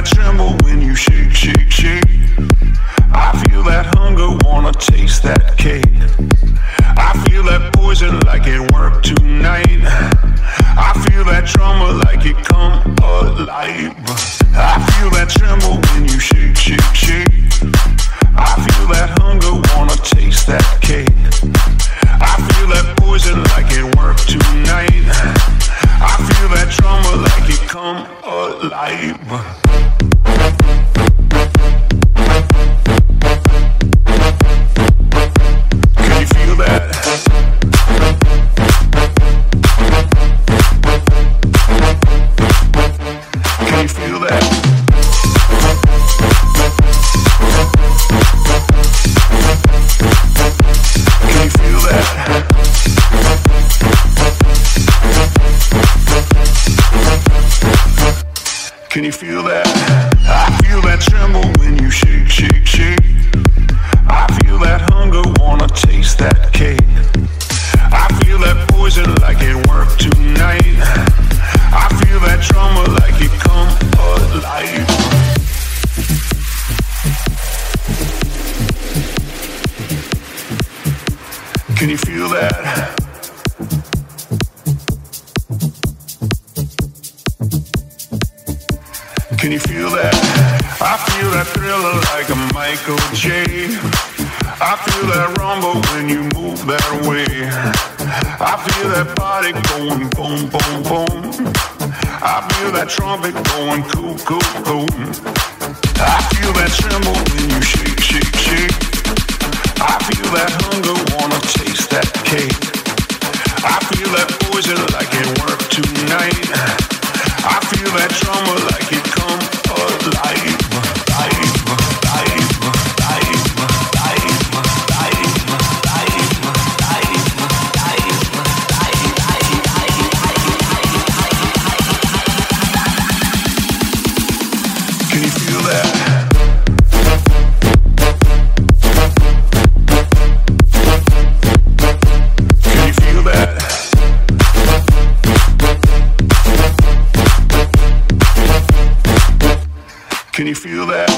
tremble when you shake, shake, shake. I feel that hunger, wanna taste that cake. I feel that poison like it worked tonight. I feel that trauma like it come alive. I feel that tremble when you shake, shake, shake. I feel that hunger, wanna taste that cake. I feel that poison like it worked tonight. I feel that trauma like it come alive. Can you feel that? Can you feel that? Can you feel that? Can you feel that? I feel that tremble when you shake, shake, shake. I feel that hunger, wanna taste that cake. I feel that poison like it worked tonight. I feel that trauma like it come alive. Can you feel that? Can you feel that? I feel that thriller like a Michael J. I feel that rumble when you move that way. I feel that body going boom, boom, boom. I feel that trumpet going cool, cool, cool. I feel that tremble when you shake, shake, shake. I feel that hunger, wanna taste that cake. I feel that poison like it worked tonight. I feel that trauma like it come alive. Can you feel that? Can you feel that? Can you feel that?